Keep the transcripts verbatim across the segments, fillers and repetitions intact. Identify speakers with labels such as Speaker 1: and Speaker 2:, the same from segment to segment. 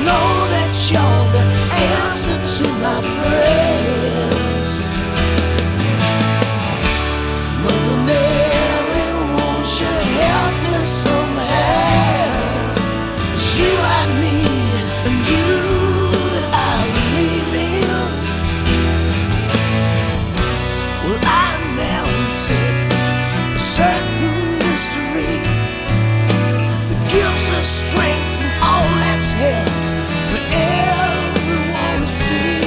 Speaker 1: know that you're the answer to my prayers. Mother Mary, won't you help me somehow? It's you I need and you that I believe in. Well, I now sit a certain mystery that gives us strength and all that's held for everyone to see.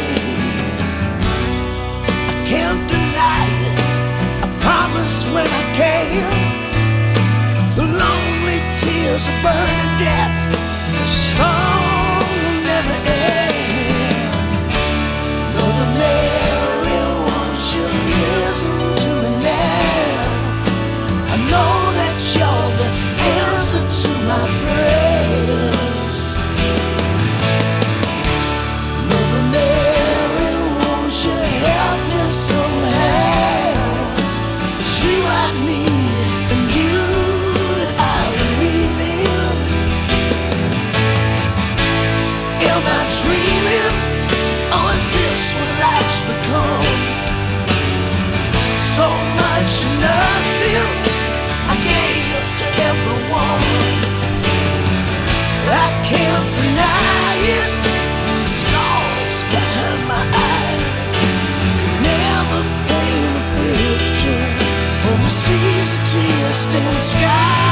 Speaker 1: I can't deny it, I promise when I can. The lonely tears of burning debt, the song will never end. Mother Mary, won't you listen to me now? I know that you're the answer to my prayers. Mother Mary, won't you help me somehow? It's you I need and you that I believe in. Am I dreaming, or is this what life's become? So much and nothing I gave to everyone. I can't deny it, the scars behind my eyes could never paint a picture of a seas of tear-stained sky.